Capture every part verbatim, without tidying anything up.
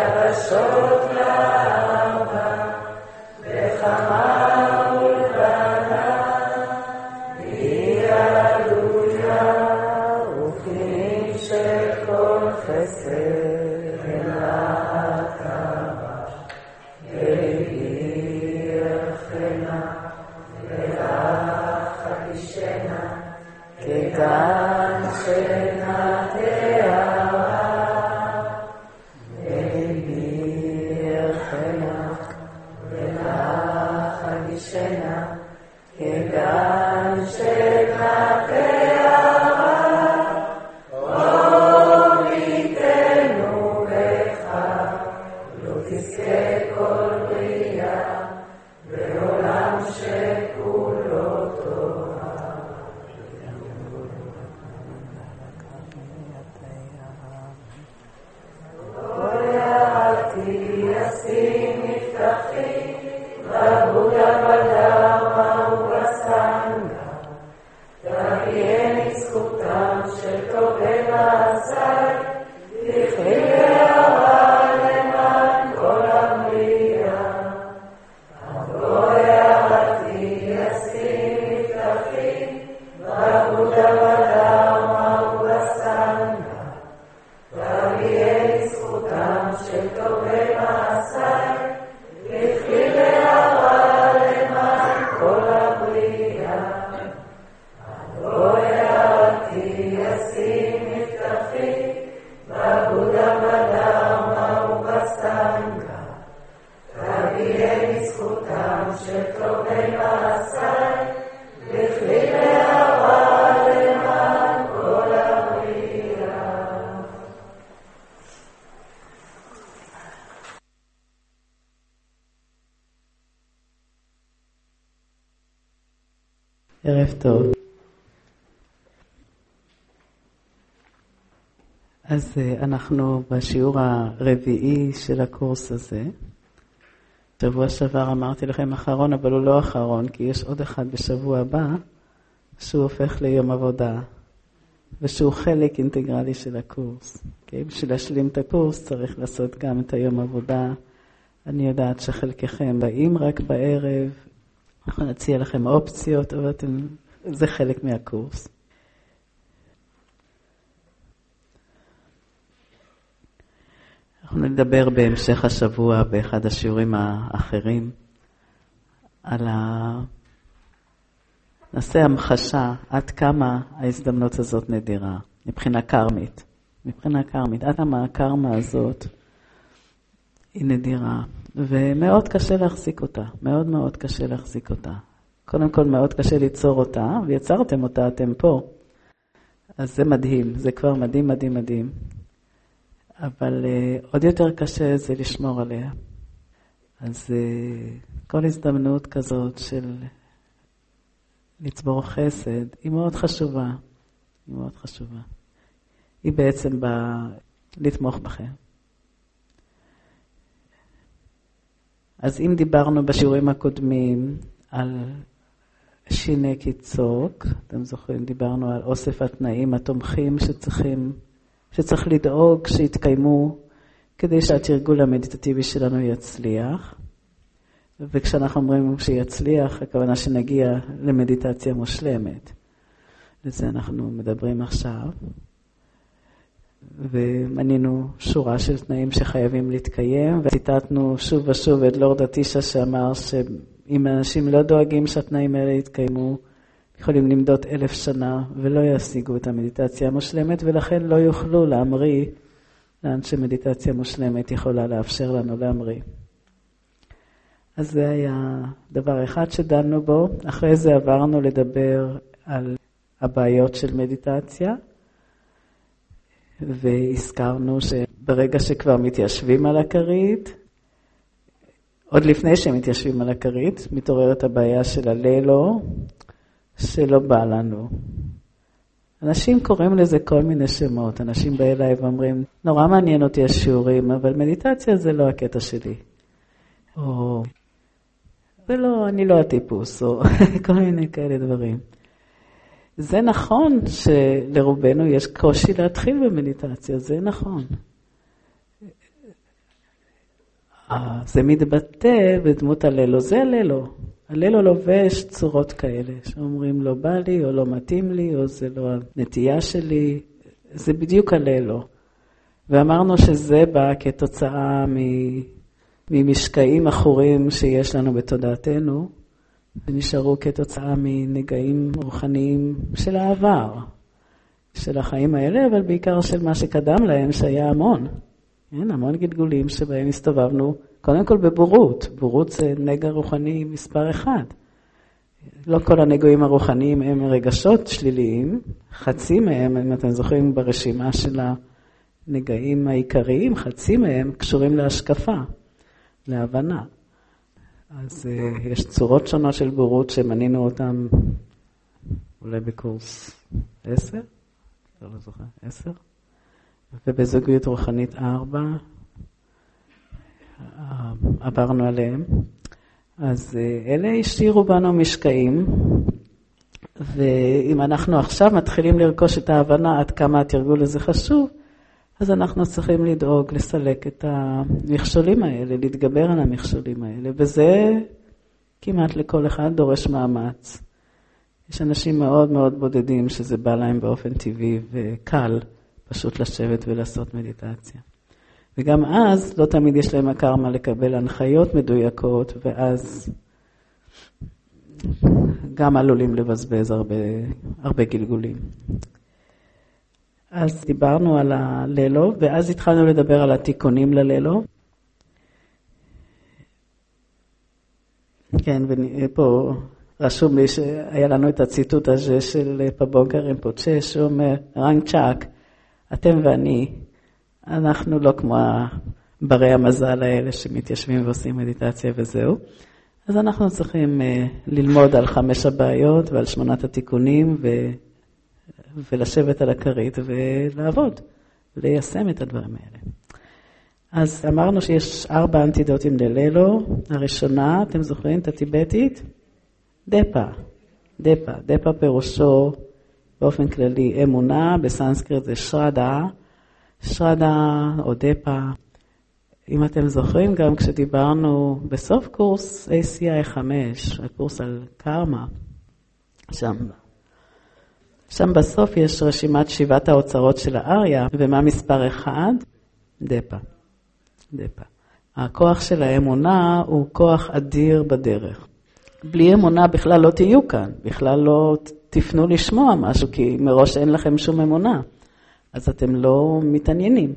יבשות לאהבה, בחמה ולבנה, היא הללויה, וכלים של כל חסד ולהקמה, והיא ירחנה, ולך אדישנה, כגן שינה תארה, והיא ירחנה, ולך אדישנה, כגן שינה תארה, אור ניתנו לך, לא תזכה כל בריאה, בעולם שכולו תורה. כל יעתי ישים מבטחי, בבודה בדרמה ובסנגה, תביאני זכותם של טובי מעשי, תחי הערה למען כל הבריאה. כל יעתי ישים מבטחי, בבודה בדרמה ובסנגה, תביאני זכותם של טובי מעשי, תחי הערה למען כל הבריאה. כל יעתי ישים מבטחי, בבודה בדרמה ובסנגה, תביאני זכותם של טובי מעשי, תחי הערה למען כל הבריאה. ערב טוב. אז אנחנו בשיעור הרביעי של הקורס הזה. שבוע שעבר אמרתי לכם אחרון, אבל הוא לא אחרון, כי יש עוד אחד בשבוע הבא, שהוא הופך ליום עבודה, ושהוא חלק אינטגרלי של הקורס. Okay? בשביל להשלים את הקורס צריך לעשות גם את היום עבודה. אני יודעת שחלקכם באים רק בערב, אנחנו נציע לכם אופציות, אבל אתם, זה חלק מהקורס. אנחנו נדבר בהמשך השבוע באחד השיעורים האחרים על ה... נעשה המחשה עד כמה ההזדמנות הזאת נדירה, מבחינה קרמית. מבחינה קרמית, עד כמה הקרמה הזאת היא נדירה, ומאוד קשה להחזיק אותה, מאוד מאוד קשה להחזיק אותה. קודם כל מאוד קשה ליצור אותה, ויצרתם אותה אתם פה. אז זה מדהים, זה כבר מדהים, מדהים, מדהים. אבל uh, עוד יותר קשה זה לשמור עליה. אז uh, כל הזדמנות כזאת של לצבור חסד היא מאוד חשובה. היא מאוד חשובה. היא בעצם באה לתמוך בכם. אז אם דיברנו בשיעורים הקודמים על שיני קיצוק, אתם זוכרים, דיברנו על אוסף התנאים התומכים שצריכים שצריך לדאוג שיתקיימו כדי שהתרגול המדיטטיבי שלנו יצליח. וכשאנחנו אומרים שיצליח, הכוונה שנגיע למדיטציה מושלמת. לזה אנחנו מדברים עכשיו. ומנינו שורה של תנאים שחייבים להתקיים, וציטטנו שוב ושוב את לורד אטישה שאמר שאם אנשים לא דואגים שהתנאים האלה יתקיימו, יכולים למדות אלף שנה ולא ישיגו את המדיטציה המושלמת, ולכן לא יוכלו להמריא לאן שמדיטציה מושלמת יכולה לאפשר לנו להמריא. אז זה היה דבר אחד שדנו בו. אחרי זה עברנו לדבר על הבעיות של מדיטציה, והזכרנו שברגע שכבר מתיישבים על הכרית, עוד לפני שהם מתיישבים על הכרית, מתעוררת הבעיה של הלילו, שלא בא לנו. אנשים קוראים לזה כל מיני שמות. אנשים באים אליי ואומרים, נורא מעניין אותי השיעורים, אבל מדיטציה זה לא הקטע שלי. או, ולא, אני לא הטיפוס, או כל מיני כאלה דברים. זה נכון שלרובנו יש קושי להתחיל במדיטציה, זה נכון. זה מתבטא בדמות הללו, זה הללו. הללו לובש צורות כאלה, שאומרים לא בא לי, או לא מתאים לי, או זה לא הנטייה שלי, זה בדיוק הללו. ואמרנו שזה בא כתוצאה ממשקעים אחורים שיש לנו בתודעתנו, ונשארו כתוצאה מנגעים רוחניים של העבר, של החיים האלה, אבל בעיקר של מה שקדם להם, שהיה המון. כן, המון גלגולים שבהם הסתובבנו, קודם כל בבורות. בורות זה נגע רוחני מספר אחד. לא כל הנגעים הרוחניים הם רגשות שליליים, חצי מהם, אם אתם זוכרים ברשימה של הנגעים העיקריים, חצי מהם קשורים להשקפה, להבנה. אז uh, יש צורות שונות של בורות שמנינו אותם אולי בקורס עשר, לא זוכר, עשר, ובזוגיות רוחנית ארבע, עברנו עליהם. אז uh, אלה השאירו בנו משקעים, ואם אנחנו עכשיו מתחילים לרכוש את ההבנה עד כמה התרגול הזה חשוב, אז אנחנו צריכים לדאוג, לסלק את המכשולים האלה, להתגבר על המכשולים האלה, וזה כמעט לכל אחד דורש מאמץ. יש אנשים מאוד מאוד בודדים שזה בא להם באופן טבעי וקל, פשוט לשבת ולעשות מדיטציה. וגם אז לא תמיד יש להם הקרמה לקבל הנחיות מדויקות, ואז גם עלולים לבזבז הרבה, הרבה גלגולים. אז דיברנו על הלילו, ואז התחלנו לדבר על התיקונים ללילו. כן, ופה רשום לי שהיה לנו את הציטוט הזה של פבונקה רינפוצ'ה, שאומר, רנג צ'אק, אתם ואני, אנחנו לא כמו ברי המזל האלה שמתיישבים ועושים מדיטציה וזהו. אז אנחנו צריכים ללמוד על חמש הבעיות ועל שמונת התיקונים ו... ולשבת על הכרית ולעבוד, ליישם את הדברים האלה. אז אמרנו שיש ארבע אנטידוטים ללילו. הראשונה, אתם זוכרים את הטיבטית? דפה. דפה. דפה פירושו באופן כללי אמונה, בסנסקריט זה שרדה. שרדה או דפה. אם אתם זוכרים, גם כשדיברנו בסוף קורס איי סי איי חמש, הקורס על קרמה, שם שם בסוף יש רשימת שבעת האוצרות של האריה, ומה מספר אחד? דפה. דפה. הכוח של האמונה הוא כוח אדיר בדרך. בלי אמונה בכלל לא תהיו כאן, בכלל לא תפנו לשמוע משהו, כי מראש אין לכם שום אמונה, אז אתם לא מתעניינים.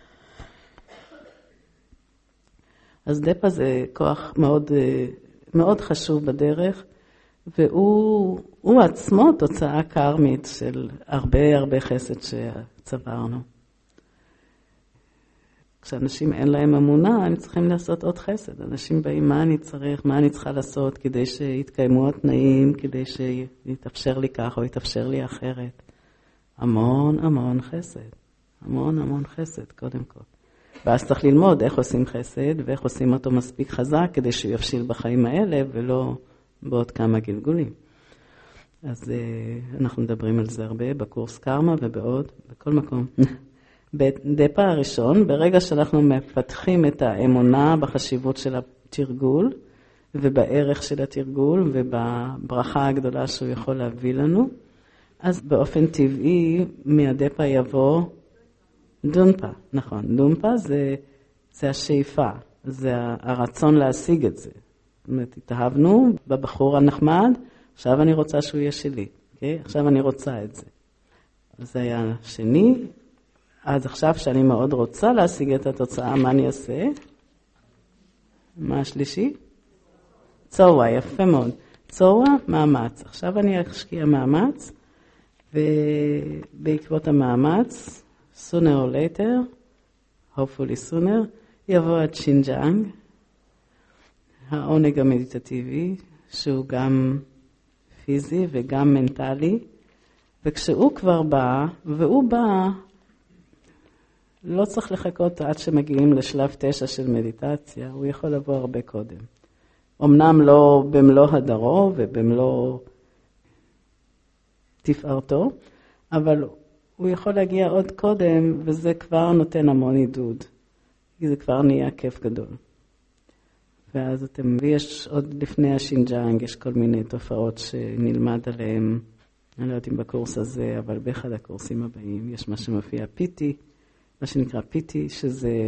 אז דפה זה כוח מאוד, מאוד חשוב בדרך, והוא הוא עצמו תוצאה קרמית של הרבה הרבה חסד שצברנו. כשאנשים אין להם אמונה, הם צריכים לעשות עוד חסד. אנשים באים, מה אני צריך, מה אני צריכה לעשות כדי שיתקיימו התנאים, כדי שיתאפשר לי כך או יתאפשר לי אחרת. המון המון חסד. המון המון חסד, קודם כל. ואז צריך ללמוד איך עושים חסד, ואיך עושים אותו מספיק חזק, כדי שהוא יפשיל בחיים האלה, ולא בעוד כמה גלגולים. אז אנחנו מדברים על זה הרבה, בקורס קרמה ובעוד, בכל מקום. בדפה הראשון, ברגע שאנחנו מפתחים את האמונה בחשיבות של התרגול, ובערך של התרגול, ובברכה הגדולה שהוא יכול להביא לנו, אז באופן טבעי מהדפה יבוא דונפה. נכון, דונפה זה, זה השאיפה, זה הרצון להשיג את זה. זאת אומרת, התאהבנו בבחור הנחמד, עכשיו אני רוצה שהוא יהיה שלי. Okay? עכשיו אני רוצה את זה. אז זה היה שני. אז עכשיו שאני מאוד רוצה להשיג את התוצאה, מה אני אעשה? מה השלישי? צורה, יפה מאוד. צורה, מאמץ. עכשיו אני אשקיע מאמץ, ובעקבות המאמץ, sooner or later, hopefully sooner, יבוא הצ'ינג'אנג, העונג המדיטטיבי, שהוא גם פיזי וגם מנטלי, וכשהוא כבר בא, והוא בא, לא צריך לחכות עד שמגיעים לשלב תשע של מדיטציה, הוא יכול לבוא הרבה קודם. אמנם לא במלוא הדרו ובמלוא תפארתו, אבל הוא יכול להגיע עוד קודם, וזה כבר נותן המון עידוד. זה כבר נהיה כיף גדול. ואז אתם, ויש עוד לפני השינג'אנג, יש כל מיני תופעות שנלמד עליהם, אני לא יודעת אם בקורס הזה, אבל באחד הקורסים הבאים יש מה שמופיע פיטי, מה שנקרא פיטי, שזה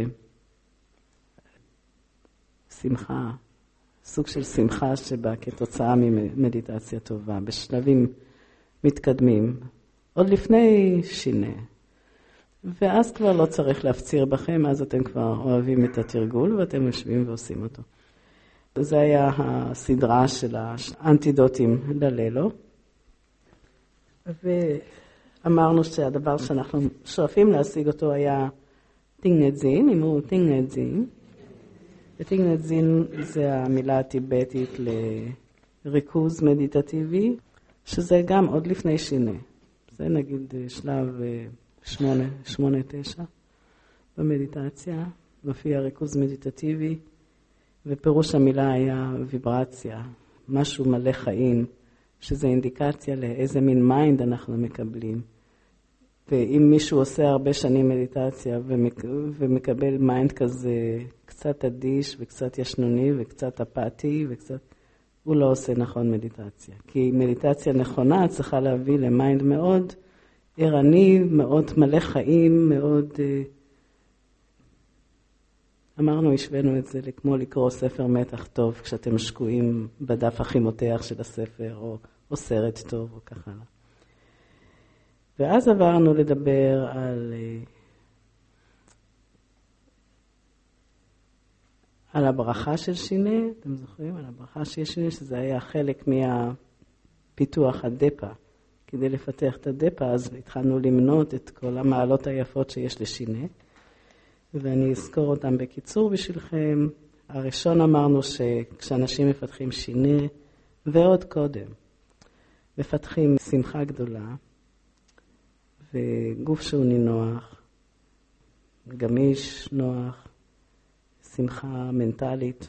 שמחה, סוג של שמחה שבא כתוצאה ממדיטציה טובה, בשלבים מתקדמים, עוד לפני שינה. ואז כבר לא צריך להפציר בכם, אז אתם כבר אוהבים את התרגול ואתם יושבים ועושים אותו. זה היה הסדרה של האנטידוטים ללילו. ואמרנו שהדבר שאנחנו שואפים להשיג אותו היה טינגנזין, אמרו טינגנזין. וטינגנזין זה המילה הטיבטית לריכוז מדיטטיבי, שזה גם עוד לפני שינה. זה נגיד שלב שמונה, שמונה, תשע במדיטציה, מופיע ריכוז מדיטטיבי, ופירוש המילה היה ויברציה, משהו מלא חיים, שזה אינדיקציה לאיזה מין מיינד אנחנו מקבלים. ואם מישהו עושה הרבה שנים מדיטציה ומקבל מיינד כזה קצת אדיש וקצת ישנוני וקצת אפאתי וקצת, הוא לא עושה נכון מדיטציה. כי מדיטציה נכונה צריכה להביא למיינד מאוד ערני, מאוד מלא חיים, מאוד... אמרנו, השווינו את זה כמו לקרוא ספר מתח טוב כשאתם שקועים בדף הכי מותח של הספר, או, או סרט טוב, או ככה. ואז עברנו לדבר על, על הברכה של שינה, אתם זוכרים? על הברכה של שינה, שזה היה חלק מהפיתוח הדפה. כדי לפתח את הדפה, אז התחלנו למנות את כל המעלות היפות שיש לשינה. ואני אזכור אותם בקיצור בשבילכם. הראשון אמרנו שכשאנשים מפתחים שינה, ועוד קודם, מפתחים שמחה גדולה, וגוף שהוא נינוח, גמיש, נוח, שמחה מנטלית,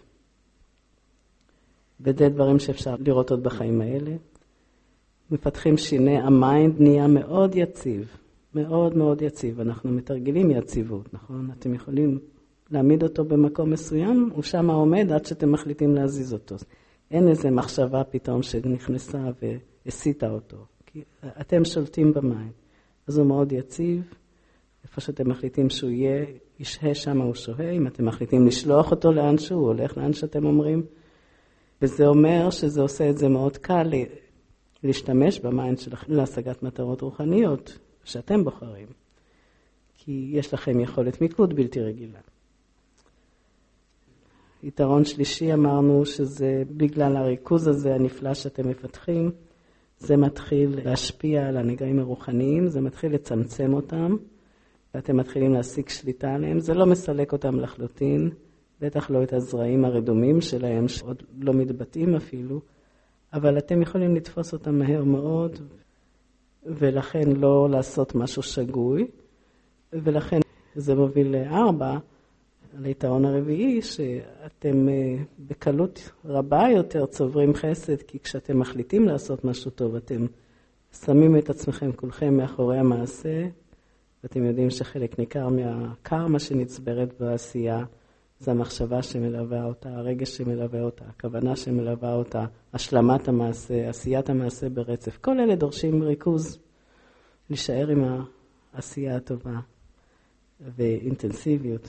וזה דברים שאפשר לראות עוד בחיים האלה. מפתחים שינה, המיינד נהיה מאוד יציב. מאוד מאוד יציב, אנחנו מתרגלים יציבות, נכון? אתם יכולים להעמיד אותו במקום מסוים, הוא שם עומד עד שאתם מחליטים להזיז אותו. אין איזה מחשבה פתאום שנכנסה והסיטה אותו, כי אתם שולטים במים. אז הוא מאוד יציב, איפה שאתם מחליטים שהוא יהיה, ישהה שם הוא שוהה, אם אתם מחליטים לשלוח אותו לאן שהוא הולך, לאן שאתם אומרים, וזה אומר שזה עושה את זה מאוד קל להשתמש במים שלכם להשגת מטרות רוחניות, שאתם בוחרים, כי יש לכם יכולת מיקוד בלתי רגילה. יתרון שלישי אמרנו שזה בגלל הריכוז הזה הנפלא שאתם מפתחים, זה מתחיל להשפיע על הנגעים הרוחניים, זה מתחיל לצמצם אותם, ואתם מתחילים להשיג שליטה עליהם, זה לא מסלק אותם לחלוטין, בטח לא את הזרעים הרדומים שלהם שעוד לא מתבטאים אפילו, אבל אתם יכולים לתפוס אותם מהר מאוד, ולכן לא לעשות משהו שגוי, ולכן זה מוביל לארבע, ליתרון הרביעי, שאתם בקלות רבה יותר צוברים חסד, כי כשאתם מחליטים לעשות משהו טוב, אתם שמים את עצמכם כולכם מאחורי המעשה, ואתם יודעים שחלק ניכר מהקרמה שנצברת בעשייה, זה המחשבה שמלווה אותה, הרגש שמלווה אותה, הכוונה שמלווה אותה, השלמת המעשה, עשיית המעשה ברצף. כל אלה דורשים ריכוז, להישאר עם העשייה הטובה ואינטנסיביות.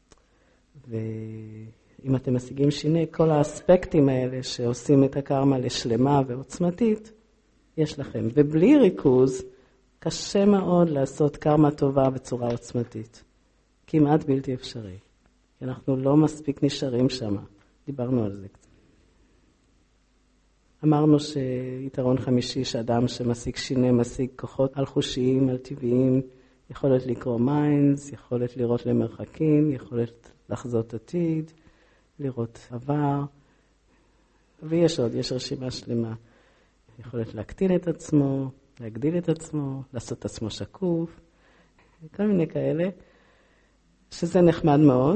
ואם אתם משיגים שינה, כל האספקטים האלה שעושים את הקרמה לשלמה ועוצמתית, יש לכם. ובלי ריכוז, קשה מאוד לעשות קרמה טובה בצורה עוצמתית. כמעט בלתי אפשרי. אנחנו לא מספיק נשארים שם. דיברנו על זה קצת. אמרנו שיתרון חמישי שאדם שמשיג שינה, משיג כוחות על חושיים, על טבעיים, יכולת לקרוא מיינדס, יכולת לראות למרחקים, יכולת לחזות עתיד, לראות עבר, ויש עוד, יש רשימה שלמה. יכולת להקטין את עצמו, להגדיל את עצמו, לעשות את עצמו שקוף, כל מיני כאלה, שזה נחמד מאוד,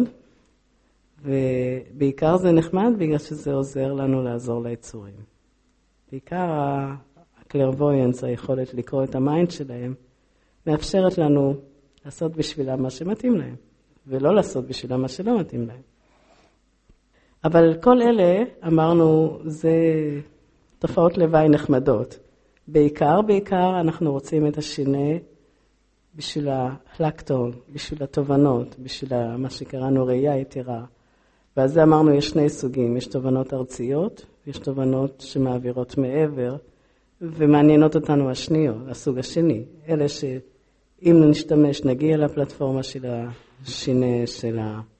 ובעיקר זה נחמד בגלל שזה עוזר לנו לעזור ליצורים. בעיקר הקלרוויינס, היכולת לקרוא את המיינד שלהם, מאפשרת לנו לעשות בשבילם מה שמתאים להם, ולא לעשות בשבילם מה שלא מתאים להם. אבל כל אלה, אמרנו, זה תופעות לוואי נחמדות. בעיקר, בעיקר אנחנו רוצים את השינה בשביל הלקטון, בשביל התובנות, בשביל מה שקראנו ראייה יתרה. ועל זה אמרנו, יש שני סוגים, יש תובנות ארציות, יש תובנות שמעבירות מעבר, ומעניינות אותנו השניות, הסוג השני. אלה שאם נשתמש, נגיע לפלטפורמה של השינה, של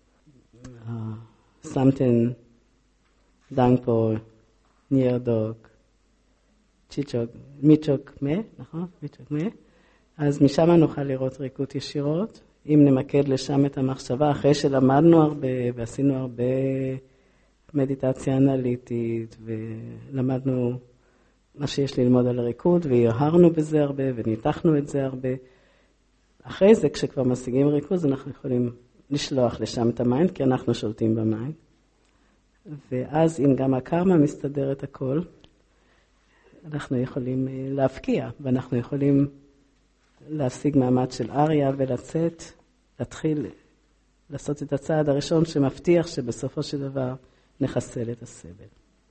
הסמטן, דנגפו, נירדוק, צ'יצ'וק, מיצ'וק מה, נכון? מיצ'וק מה. אז משם נוכל לראות ריקות ישירות. אם נמקד לשם את המחשבה, אחרי שלמדנו הרבה ועשינו הרבה מדיטציה אנליטית ולמדנו מה שיש ללמוד על הריקוד והרהרנו בזה הרבה וניתחנו את זה הרבה. אחרי זה, כשכבר משיגים ריכוז, אנחנו יכולים לשלוח לשם את המיינד, כי אנחנו שולטים במיינד. ואז אם גם הקרמה מסתדרת הכל, אנחנו יכולים להפקיע, ואנחנו יכולים להשיג מעמד של אריה ולצאת, להתחיל לעשות את הצעד הראשון שמבטיח שבסופו של דבר נחסל את הסבל.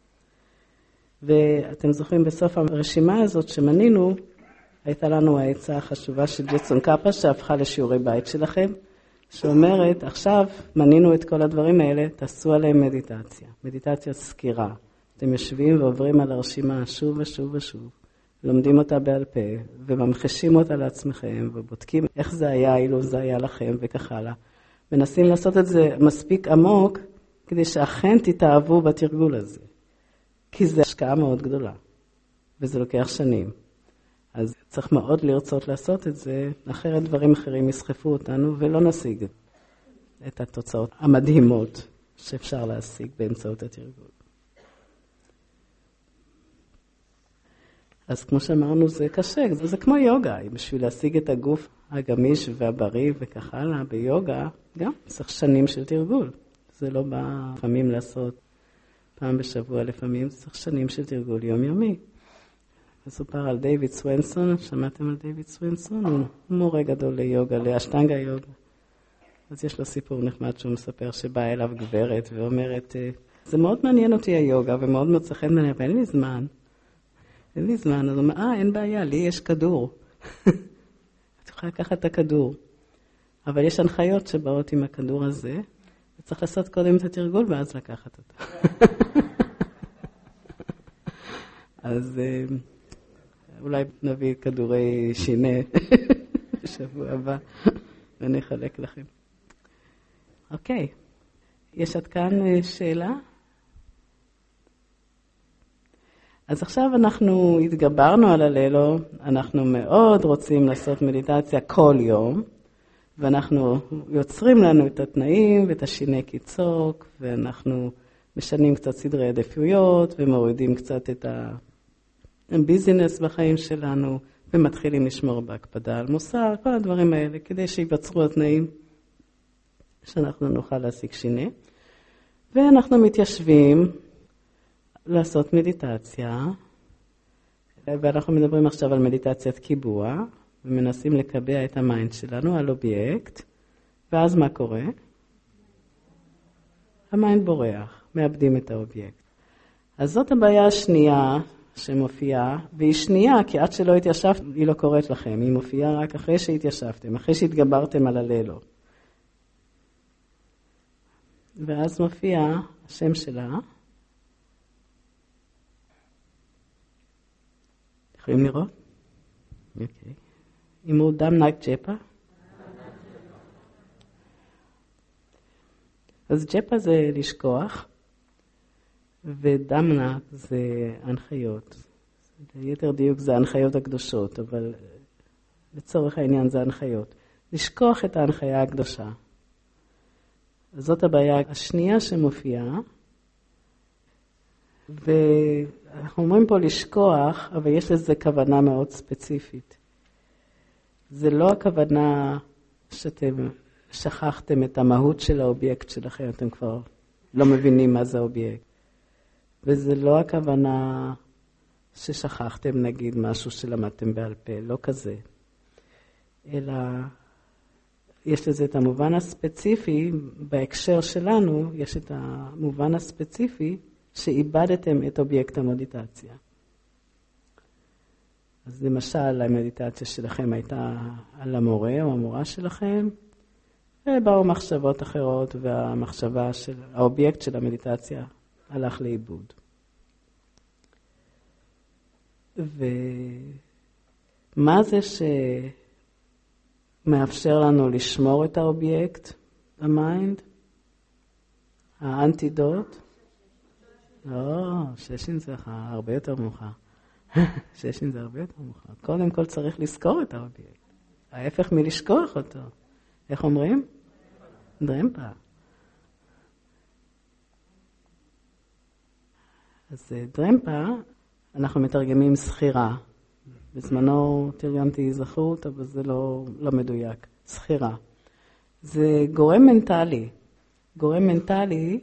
ואתם זוכרים בסוף הרשימה הזאת שמנינו, הייתה לנו העצה החשובה של ג'טסון קאפה שהפכה לשיעורי בית שלכם, שאומרת, עכשיו מנינו את כל הדברים האלה, תעשו עליהם מדיטציה, מדיטציה סקירה. אתם יושבים ועוברים על הרשימה שוב ושוב ושוב, לומדים אותה בעל פה, וממחשים אותה לעצמכם, ובודקים איך זה היה, אילו זה היה לכם, וכך הלאה. מנסים לעשות את זה מספיק עמוק, כדי שאכן תתאהבו בתרגול הזה. כי זה השקעה מאוד גדולה, וזה לוקח שנים. אז צריך מאוד לרצות לעשות את זה, אחרת דברים אחרים יסחפו אותנו, ולא נשיג את התוצאות המדהימות שאפשר להשיג באמצעות התרגול. אז כמו שאמרנו, זה קשה, זה, זה כמו יוגה, בשביל להשיג את הגוף הגמיש והבריא וכך הלאה, ביוגה גם צריך שנים של תרגול. זה לא בא לפעמים לעשות פעם בשבוע, לפעמים צריך שנים של תרגול יומיומי. מסופר על דיוויד סוונסון, שמעתם על דיוויד סוונסון? הוא מורה גדול ליוגה, לאשטנגה יוגה. אז יש לו סיפור נחמד שהוא מספר שבאה אליו גברת ואומרת, זה מאוד מעניין אותי היוגה ומאוד מצא חן בעיניי, אבל אין לי זמן. אין לי זמן, אז הוא אומר, אה, אין בעיה, לי יש כדור. את יכולה לקחת את הכדור. אבל יש הנחיות שבאות עם הכדור הזה, וצריך לעשות קודם את התרגול ואז לקחת אותו. אז אולי נביא כדורי שינה בשבוע הבא ונחלק לכם. אוקיי, יש עד כאן שאלה? אז עכשיו אנחנו התגברנו על הלילו, אנחנו מאוד רוצים לעשות מדיטציה כל יום, ואנחנו יוצרים לנו את התנאים ואת השיני קיצוק, ואנחנו משנים קצת סדרי עדיפויות, ומורידים קצת את הביזינס בחיים שלנו, ומתחילים לשמור בהקפדה על מוסר, כל הדברים האלה, כדי שיבצרו התנאים שאנחנו נוכל להשיג שיני. ואנחנו מתיישבים לעשות מדיטציה, ואנחנו מדברים עכשיו על מדיטציית קיבוע, ומנסים לקבע את המיינד שלנו על אובייקט, ואז מה קורה? המיינד בורח, מאבדים את האובייקט. אז זאת הבעיה השנייה שמופיעה, והיא שנייה, כי עד שלא התיישבת, היא לא קוראת לכם, היא מופיעה רק אחרי שהתיישבתם, אחרי שהתגברתם על הלילו. ואז מופיע השם שלה, יכולים לראות? אוקיי. אם הוא דם נק ג'פה? אז ג'פה זה לשכוח, ודם נק זה הנחיות. ליתר דיוק זה ההנחיות הקדושות, אבל לצורך העניין זה הנחיות. לשכוח את ההנחיה הקדושה. זאת הבעיה השנייה שמופיעה, ואנחנו אומרים פה לשכוח, אבל יש לזה כוונה מאוד ספציפית. זה לא הכוונה שאתם שכחתם את המהות של האובייקט שלכם, אתם כבר לא מבינים מה זה האובייקט. וזה לא הכוונה ששכחתם נגיד משהו שלמדתם בעל פה, לא כזה. אלא יש לזה את המובן הספציפי, בהקשר שלנו יש את המובן הספציפי שאיבדתם את אובייקט המדיטציה. אז למשל, המדיטציה שלכם הייתה על המורה או המורה שלכם, ובאו מחשבות אחרות, והמחשבה של, האובייקט של המדיטציה הלך לאיבוד. ומה זה שמאפשר לנו לשמור את האובייקט במיינד? האנטידוט? לא, ששין זה הרבה יותר מאוחר. ששין זה הרבה יותר מאוחר. קודם כל צריך לזכור את האובייקט. ההפך מלשכוח אותו. איך אומרים? דרמפה. אז דרמפה, אנחנו מתרגמים סחירה. בזמנו תרגמתי זכות, אבל זה לא, לא מדויק. סחירה. זה גורם מנטלי. גורם מנטלי,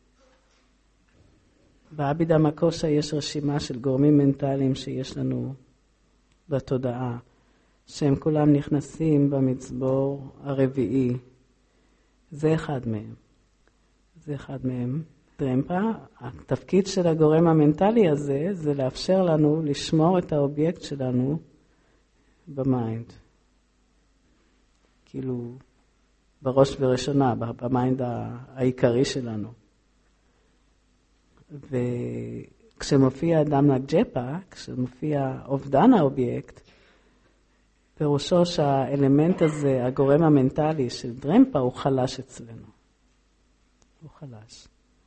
באבידה מקושה יש רשימה של גורמים מנטליים שיש לנו בתודעה, שהם כולם נכנסים במצבור הרביעי. זה אחד מהם. זה אחד מהם. דרמפה, התפקיד של הגורם המנטלי הזה, זה לאפשר לנו לשמור את האובייקט שלנו במיינד. כאילו, בראש וראשונה, במיינד העיקרי שלנו. וכשמופיע דמנה ג'פה, כשמופיע אובדן האובייקט, פירושו שהאלמנט הזה, הגורם המנטלי של דרמפה, הוא חלש אצלנו. הוא חלש.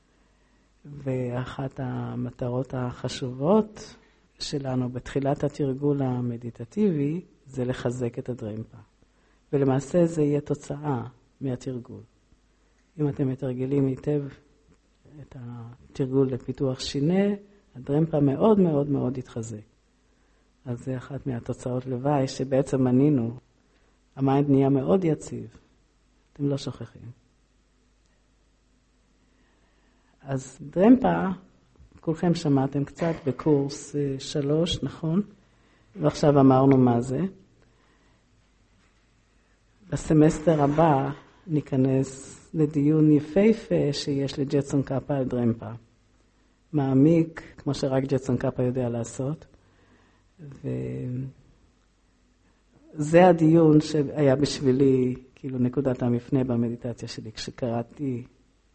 ואחת המטרות החשובות שלנו בתחילת התרגול המדיטטיבי, זה לחזק את הדרמפה. ולמעשה זה יהיה תוצאה מהתרגול. אם אתם מתרגלים היטב את התרגול לפיתוח שינה, הדרמפה מאוד מאוד מאוד יתחזק. אז זה אחת מהתוצאות לוואי שבעצם מנינו. המיינד נהיה מאוד יציב. אתם לא שוכחים. אז דרמפה, כולכם שמעתם קצת בקורס שלוש, נכון? ועכשיו אמרנו מה זה. בסמסטר הבא ניכנס לדיון יפהפה שיש לג'טסון קאפה על דרמפה. מעמיק, כמו שרק ג'טסון קאפה יודע לעשות. וזה הדיון שהיה בשבילי, כאילו נקודת המפנה במדיטציה שלי, כשקראתי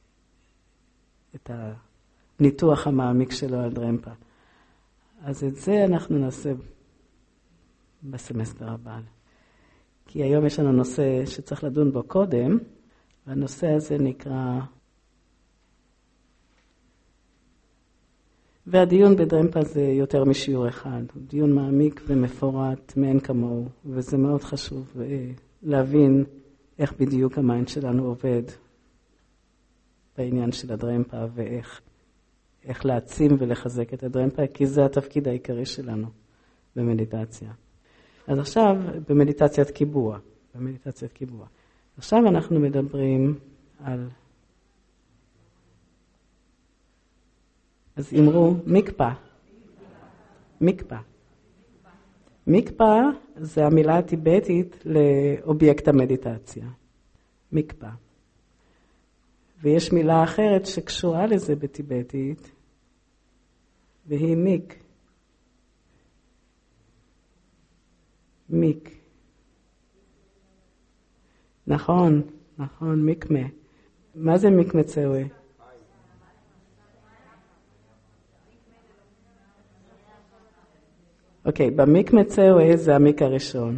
את הניתוח המעמיק שלו על דרמפה. אז את זה אנחנו נעשה בסמסטר הבא. כי היום יש לנו נושא שצריך לדון בו קודם, והנושא הזה נקרא... והדיון בדרמפה זה יותר משיעור אחד. הוא דיון מעמיק ומפורט מאין כמוהו, וזה מאוד חשוב להבין איך בדיוק המיינד שלנו עובד בעניין של הדרמפה, ואיך איך להעצים ולחזק את הדרמפה, כי זה התפקיד העיקרי שלנו במדיטציה. אז עכשיו במדיטציית קיבוע, במדיטציית קיבוע. עכשיו אנחנו מדברים על... אז אמרו מקפה. מקפה. מקפה זה המילה הטיבטית לאובייקט המדיטציה. מקפה. ויש מילה אחרת שקשורה לזה בטיבטית, והיא מיק. מיק. נכון, נכון, מקמה. מה זה מקמה צאווה? אוקיי, במקמה צאווה זה המיק הראשון.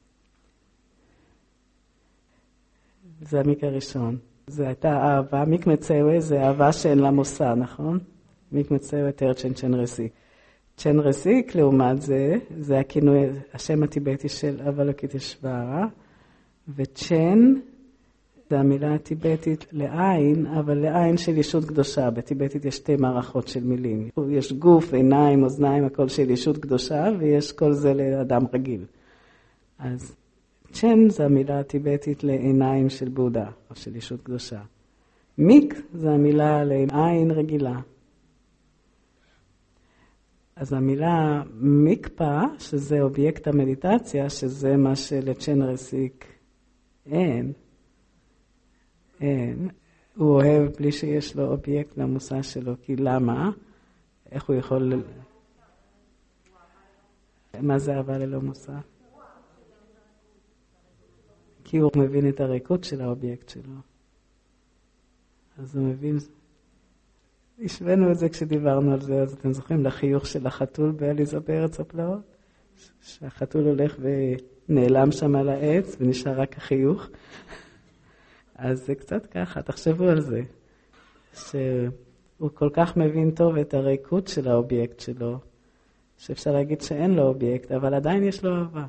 זה המיק הראשון. זה הייתה אהבה, מקמה צאווה זה אהבה שאין לה מושא, נכון? מקמה צאווה תרצ'ן צ'ן רסיק. צ'ן רסיק, לעומת זה, זה הכינוי, השם הטיבטי של אבלוקiteshvara, וצ'ן זה המילה הטיבטית לעין, אבל לעין של ישות קדושה. בטיבטית יש שתי מערכות של מילים. יש גוף, עיניים, אוזניים, הכל של ישות קדושה, ויש כל זה לאדם רגיל. אז צ'ן זה המילה הטיבטית לעיניים של בודה, או של ישות קדושה. מיק זה המילה לעין רגילה. אז המילה מקפה, שזה אובייקט המדיטציה, שזה מה שלצ'ן רסיק אין, אין. הוא אוהב בלי שיש לו אובייקט למושא שלו, כי למה? איך הוא יכול... מה זה אהבה ללא מושא? כי הוא מבין את הריקות של האובייקט שלו. אז הוא מבין... השווינו את זה כשדיברנו על זה, אז אתם זוכרים לחיוך של החתול בעליזה בארץ הפלאות? שהחתול הולך ונעלם שם על העץ ונשאר רק החיוך. אז זה קצת ככה, תחשבו על זה. שהוא כל כך מבין טוב את הריקות של האובייקט שלו, שאפשר להגיד שאין לו אובייקט, אבל עדיין יש לו אהבה.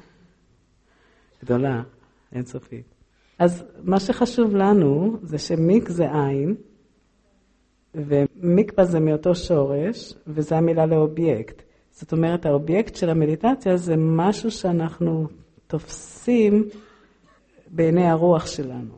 גדולה, אינסופית. אז מה שחשוב לנו זה שמיק זה עין, ומיקפה זה מאותו שורש, וזה המילה לאובייקט. זאת אומרת, האובייקט של המדיטציה זה משהו שאנחנו תופסים בעיני הרוח שלנו.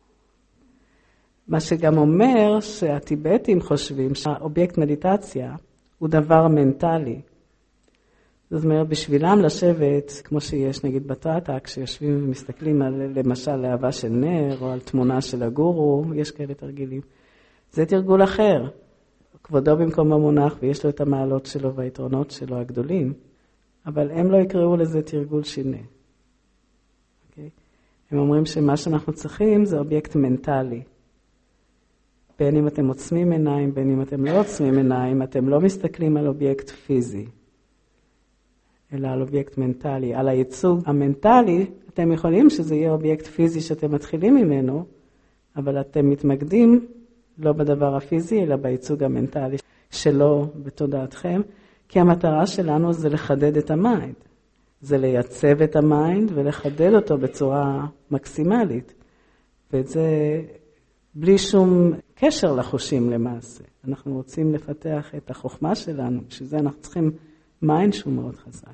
מה שגם אומר שהטיבטים חושבים שהאובייקט מדיטציה הוא דבר מנטלי. זאת אומרת, בשבילם לשבת, כמו שיש נגיד בטאטה, כשיושבים ומסתכלים על, למשל, לאהבה של נר, או על תמונה של הגורו, יש כאלה תרגילים. זה תרגול אחר. כבודו במקום המונח, ויש לו את המעלות שלו והיתרונות שלו הגדולים, אבל הם לא יקראו לזה תרגול שינה. Okay? הם אומרים שמה שאנחנו צריכים זה אובייקט מנטלי. בין אם אתם עוצמים עיניים, בין אם אתם לא עוצמים עיניים, אתם לא מסתכלים על אובייקט פיזי, אלא על אובייקט מנטלי. על הייצוג המנטלי, אתם יכולים שזה יהיה אובייקט פיזי שאתם מתחילים ממנו, אבל אתם מתמקדים לא בדבר הפיזי, אלא בייצוג המנטלי שלו בתודעתכם, כי המטרה שלנו זה לחדד את המיינד. זה לייצב את המיינד ולחדד אותו בצורה מקסימלית. ואת זה בלי שום קשר לחושים למעשה. אנחנו רוצים לפתח את החוכמה שלנו, בשביל זה אנחנו צריכים מיינד שהוא מאוד חזק.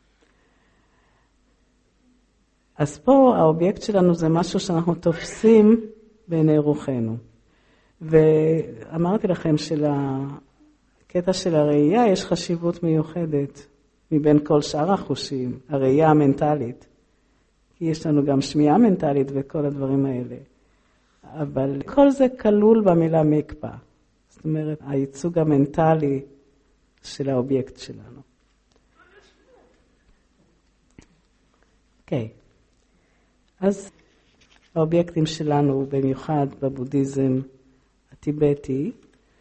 אז פה האובייקט שלנו זה משהו שאנחנו תופסים בעיני רוחנו. ואמרתי לכם שלקטע של הראייה יש חשיבות מיוחדת מבין כל שאר החושים, הראייה המנטלית. כי יש לנו גם שמיעה מנטלית וכל הדברים האלה. אבל כל זה כלול במילה מקפה. זאת אומרת, הייצוג המנטלי של האובייקט שלנו. אוקיי. Okay. אז האובייקטים שלנו, במיוחד בבודהיזם הטיבטי,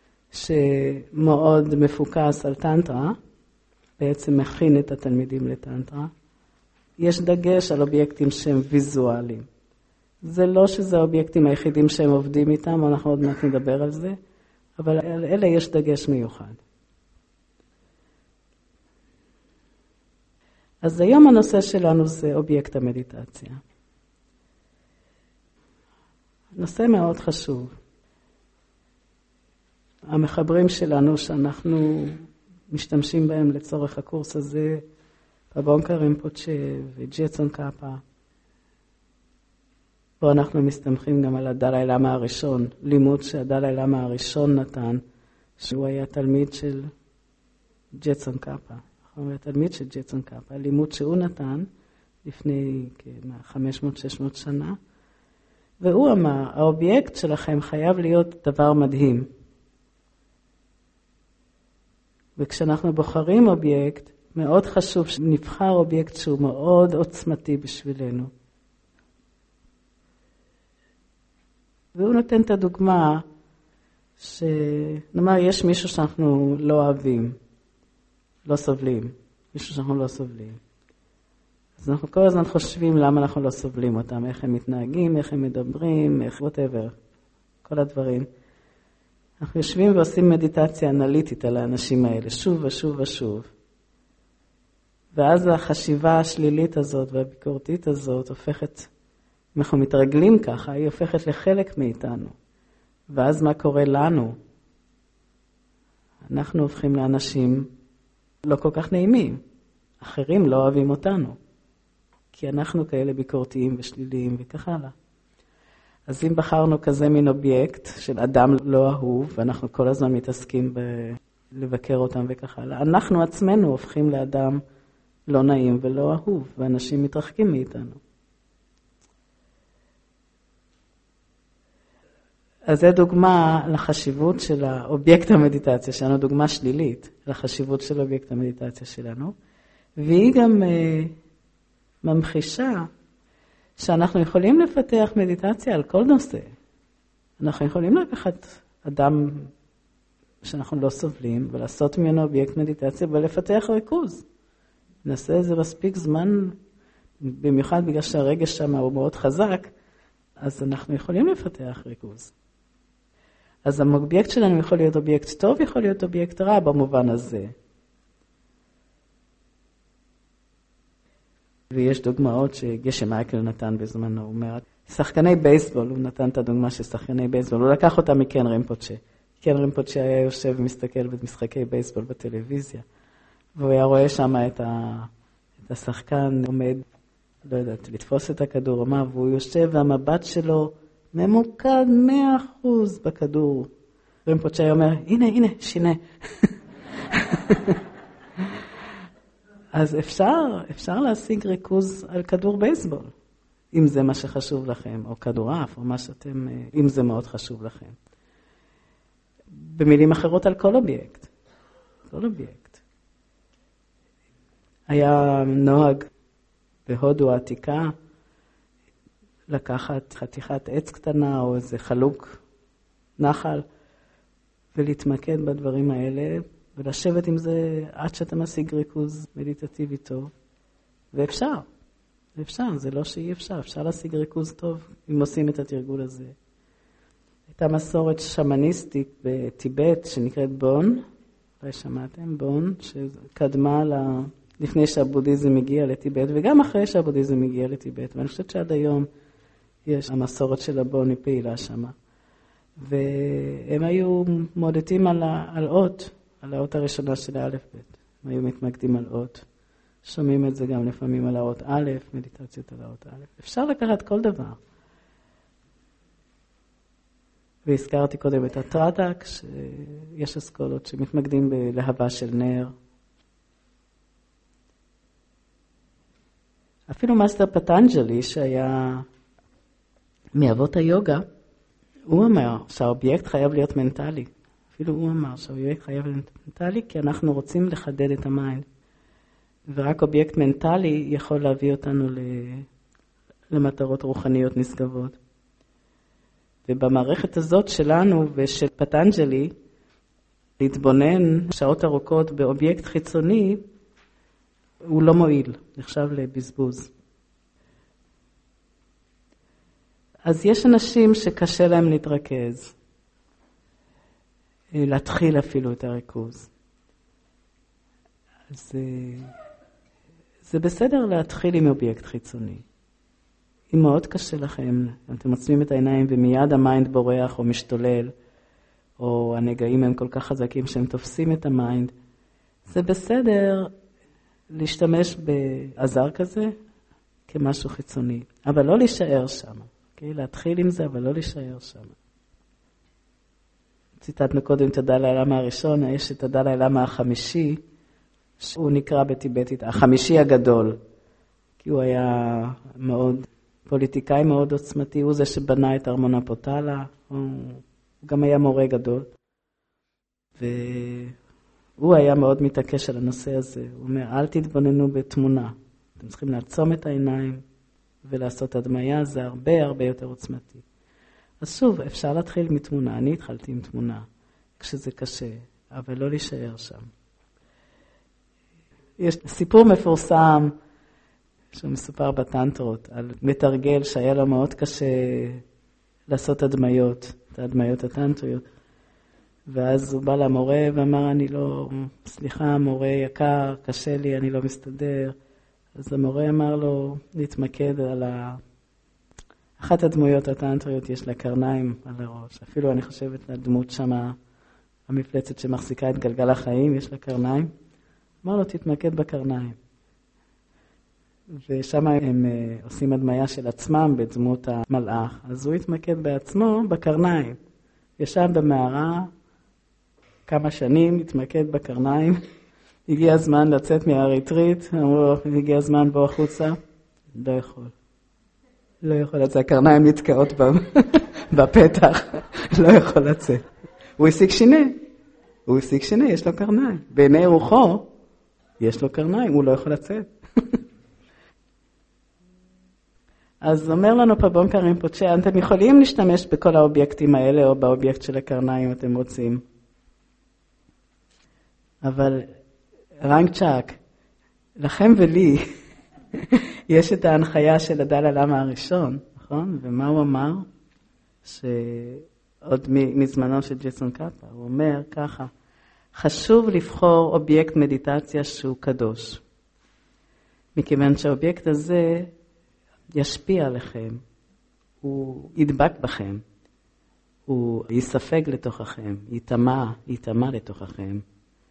שמאוד מפוקס על טנטרה, בעצם מכין את התלמידים לטנטרה, יש דגש על אובייקטים שהם ויזואליים. זה לא שזה האובייקטים היחידים שהם עובדים איתם, אנחנו עוד מעט נדבר על זה, אבל על אלה יש דגש מיוחד. אז היום הנושא שלנו זה אובייקט המדיטציה. נושא מאוד חשוב. המחברים שלנו שאנחנו משתמשים בהם לצורך הקורס הזה, פבונקה רימפוצ'ה וג'טסון קאפה. פה אנחנו מסתמכים גם על הדלאי למה הראשון, לימוד שהדלאי למה הראשון נתן, שהוא היה תלמיד של ג'טסון קאפה. הוא היה תלמיד של ג'טסון קאפה, לימוד שהוא נתן לפני כ-חמש מאות שש מאות שנה, והוא אמר, האובייקט שלכם חייב להיות דבר מדהים. וכשאנחנו בוחרים אובייקט, מאוד חשוב שנבחר אובייקט שהוא מאוד עוצמתי בשבילנו. והוא נותן את הדוגמה שנאמר, יש מישהו שאנחנו לא אוהבים, לא סובלים, מישהו שאנחנו לא סובלים. אז אנחנו כל הזמן חושבים למה אנחנו לא סובלים אותם, איך הם מתנהגים, איך הם מדברים, איך whatever, כל הדברים. אנחנו יושבים ועושים מדיטציה אנליטית על האנשים האלה, שוב ושוב ושוב. ואז החשיבה השלילית הזאת והביקורתית הזאת הופכת, אנחנו מתרגלים ככה, היא הופכת לחלק מאיתנו. ואז מה קורה לנו? אנחנו הופכים לאנשים לא כל כך נעימים. אחרים לא אוהבים אותנו. כי אנחנו כאלה ביקורתיים ושליליים וכך הלאה. אז אם בחרנו כזה מין אובייקט של אדם לא אהוב, ואנחנו כל הזמן מתעסקים בלבקר אותם וכך הלאה, אנחנו עצמנו הופכים לאדם לא נעים ולא אהוב, ואנשים מתרחקים מאיתנו. אז זו דוגמה לחשיבות של האובייקט המדיטציה שלנו, דוגמה שלילית לחשיבות של אובייקט המדיטציה שלנו, והיא גם uh, ממחישה שאנחנו יכולים לפתח מדיטציה על כל נושא. אנחנו יכולים לקחת אדם שאנחנו לא סובלים ולעשות ממנו אובייקט מדיטציה ולפתח ריכוז. נעשה את זה מספיק זמן, במיוחד בגלל שהרגש שם הוא מאוד חזק, אז אנחנו יכולים לפתח ריכוז. אז האובייקט שלנו יכול להיות אובייקט טוב, יכול להיות אובייקט רע במובן הזה. ויש דוגמאות שגשם מייקל נתן בזמנו, הוא אומר, שחקני בייסבול, הוא נתן את הדוגמה של שחקני בייסבול, הוא לקח אותם מקן רימפוצ'ה. קן רימפוצ'ה היה יושב ומסתכל במשחקי בייסבול בטלוויזיה, והוא היה רואה שם את, ה... את השחקן עומד, לא יודעת, לתפוס את הכדור, מה, והוא יושב והמבט שלו ממוקד מאה אחוז בכדור. רימפוצ'ה אומר, הנה, הנה, שינה. אז אפשר, אפשר להשיג ריכוז על כדור בייסבול, אם זה מה שחשוב לכם, או כדורעף, או מה שאתם, אם זה מאוד חשוב לכם. במילים אחרות על כל אובייקט. כל אובייקט. היה נוהג בהודו העתיקה לקחת חתיכת עץ קטנה או איזה חלוק נחל ולהתמקד בדברים האלה ולשבת עם זה עד שאתה משיג ריכוז מדיטטיבי טוב. ואפשר, אפשר, זה לא שאי אפשר, אפשר להשיג ריכוז טוב אם עושים את התרגול הזה. הייתה מסורת שמניסטית בטיבט שנקראת בון, אולי שמעתם, בון, שקדמה ל... לפני שהבודהיזם הגיע לטיבט, וגם אחרי שהבודהיזם הגיע לטיבט, ואני חושבת שעד היום יש המסורת של הבון היא פעילה שמה. והם היו מודדים על, ה... על אות, על האות הראשונה של האלף בית. הם היו מתמקדים על אות. שומעים את זה גם לפעמים על האות א', מדיטציות על האות א'. אפשר לקחת כל דבר. והזכרתי קודם את הטרדק, שיש אסכולות שמתמקדים בלהבה של נר. אפילו מאסטר פטנג'לי, שהיה מאבות היוגה, הוא אמר שהאובייקט חייב להיות מנטלי. אפילו הוא אמר שהאובייקט חייב להיות מנטלי, כי אנחנו רוצים לחדד את המיינד. ורק אובייקט מנטלי יכול להביא אותנו למטרות רוחניות נשגבות. ובמערכת הזאת שלנו ושל פטנג'לי, להתבונן שעות ארוכות באובייקט חיצוני, הוא לא מועיל, נחשב לבזבוז. אז יש אנשים שקשה להם להתרכז, להתחיל אפילו את הריכוז. אז זה בסדר להתחיל עם אובייקט חיצוני. אם מאוד קשה לכם, אתם עוצמים את העיניים ומיד המיינד בורח או משתולל, או הנגעים הם כל כך חזקים שהם תופסים את המיינד, זה בסדר להשתמש בעזר כזה כמשהו חיצוני, אבל לא להישאר שם. Okay? להתחיל עם זה, אבל לא להישאר שם. ציטטנו קודם את הדלי למה הראשון, יש את הדלי למה החמישי, שהוא נקרא בטיבטית החמישי הגדול, כי הוא היה מאוד פוליטיקאי מאוד עוצמתי, הוא זה שבנה את ארמון הפוטלה, הוא גם היה מורה גדול. והוא היה מאוד מתעקש על הנושא הזה. הוא אומר, אל תתבוננו בתמונה. אתם צריכים לעצום את העיניים ולעשות הדמיה, זה הרבה הרבה יותר עוצמתי. אז שוב, אפשר להתחיל מתמונה. אני התחלתי עם תמונה, כשזה קשה, אבל לא להישאר שם. יש סיפור מפורסם, שהוא מסופר בטנטרות, על מתרגל שהיה לו מאוד קשה לעשות הדמיות, את ההדמיות הטנטריות. ואז הוא בא למורה ואמר, אני לא, סליחה, מורה יקר, קשה לי, אני לא מסתדר. אז המורה אמר לו להתמקד על ה... אחת הדמויות הטנטריות יש לה קרניים על הראש. אפילו אני חושבת לדמות שמה, המפלצת שמחזיקה את גלגל החיים, יש לה קרניים. אמר לו, תתמקד בקרניים. ושם הם עושים הדמיה של עצמם בדמות המלאך. אז הוא התמקד בעצמו בקרניים. ישב במערה כמה שנים, התמקד בקרניים. הגיע הזמן לצאת מהריטריט, אמרו לו, הגיע הזמן בוא החוצה. לא יכול. לא יכול, אז הקרניים נתקעות בפתח, לא יכול לצאת. הוא השיג שינה, הוא השיג שינה, יש לו קרניים. בעיני רוחו, יש לו קרניים, הוא לא יכול לצאת. אז אומר לנו פה בונקה רימפוצ'ה, אתם יכולים להשתמש בכל האובייקטים האלה, או באובייקט של הקרניים, אם אתם רוצים. אבל רנגצ'אק, לכם ולי, יש את ההנחיה של הדלאי לאמה הראשון, נכון? ומה הוא אמר? שעוד מזמנו של ג'ייסון קאפה, הוא אומר ככה, חשוב לבחור אובייקט מדיטציה שהוא קדוש. מכיוון שהאובייקט הזה ישפיע עליכם, הוא ידבק בכם, הוא יספג לתוככם, יטמע, יטמע לתוככם.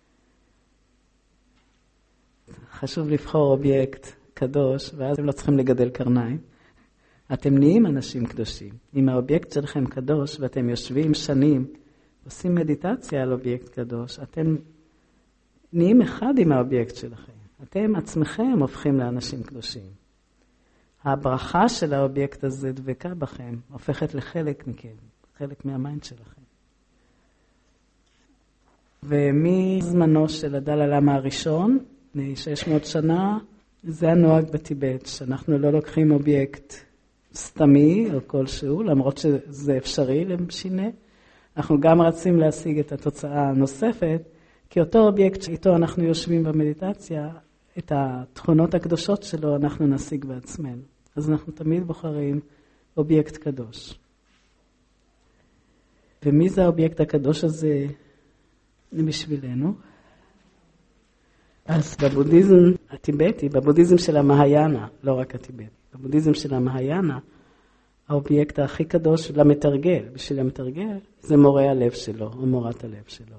חשוב לבחור אובייקט קדוש, ואז אתם לא צריכים לגדל קרניים. אתם נהיים אנשים קדושים. אם האובייקט שלכם קדוש, ואתם יושבים שנים, עושים מדיטציה על אובייקט קדוש, אתם נהיים אחד עם האובייקט שלכם. אתם עצמכם הופכים לאנשים קדושים. הברכה של האובייקט הזה דבקה בכם, הופכת לחלק מכם, חלק מהמיינד שלכם. ומזמנו של הדלאי לאמה הראשון, לפני שש מאות שנה, זה הנוהג בטיבט, שאנחנו לא לוקחים אובייקט סתמי או כלשהו, למרות שזה אפשרי לשינה. אנחנו גם רצים להשיג את התוצאה הנוספת, כי אותו אובייקט שאיתו אנחנו יושבים במדיטציה, את התכונות הקדושות שלו אנחנו נשיג בעצמנו. אז אנחנו תמיד בוחרים אובייקט קדוש. ומי זה האובייקט הקדוש הזה בשבילנו? אז בבודהיזם הטיבטי, בבודהיזם של המהיאנה, לא רק הטיבטי, בבודהיזם של המהיאנה, האובייקט הכי קדוש למתרגל, בשביל המתרגל, זה מורה הלב שלו, או מורת הלב שלו.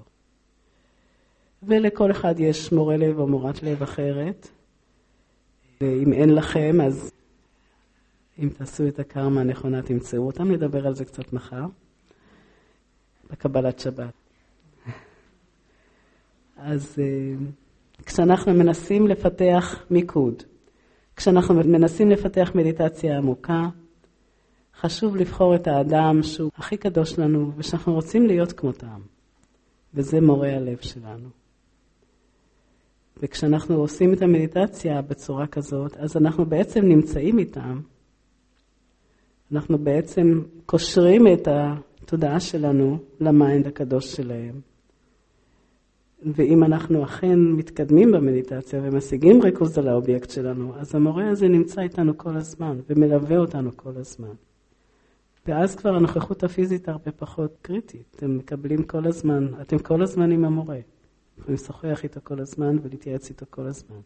ולכל אחד יש מורה לב או מורת לב אחרת. ואם אין לכם, אז אם תעשו את הקרמה הנכונה, תמצאו אותם, נדבר על זה קצת מחר, בקבלת שבת. אז כשאנחנו מנסים לפתח מיקוד, כשאנחנו מנסים לפתח מדיטציה עמוקה, חשוב לבחור את האדם שהוא הכי קדוש לנו, ושאנחנו רוצים להיות כמותם. וזה מורה הלב שלנו. וכשאנחנו עושים את המדיטציה בצורה כזאת, אז אנחנו בעצם נמצאים איתם. אנחנו בעצם קושרים את התודעה שלנו למיינד הקדוש שלהם. ואם אנחנו אכן מתקדמים במדיטציה ומשיגים ריכוז על האובייקט שלנו, אז המורה הזה נמצא איתנו כל הזמן ומלווה אותנו כל הזמן. ואז כבר הנוכחות הפיזית הרבה פחות קריטית. אתם מקבלים כל הזמן, אתם כל הזמן עם המורה. יכולים לשוחח איתו כל הזמן ולהתייעץ איתו כל הזמן.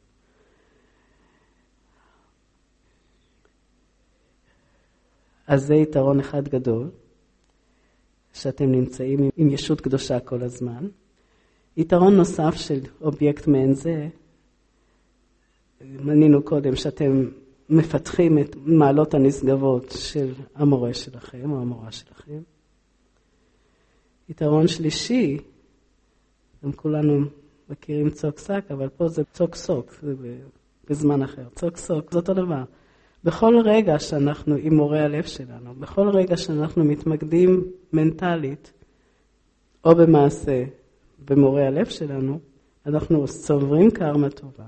אז זה יתרון אחד גדול, שאתם נמצאים עם ישות קדושה כל הזמן. יתרון נוסף של אובייקט מעין זה, מנינו קודם שאתם מפתחים את מעלות הנשגבות של המורה שלכם או המורה שלכם. יתרון שלישי, גם כולנו מכירים צוק סק, אבל פה זה צוק סוק, זה בזמן אחר. צוק סוק, זה אותו דבר. בכל רגע שאנחנו עם מורה הלב שלנו, בכל רגע שאנחנו מתמקדים מנטלית, או במעשה, במורה הלב שלנו, אנחנו צוברים קרמה טובה.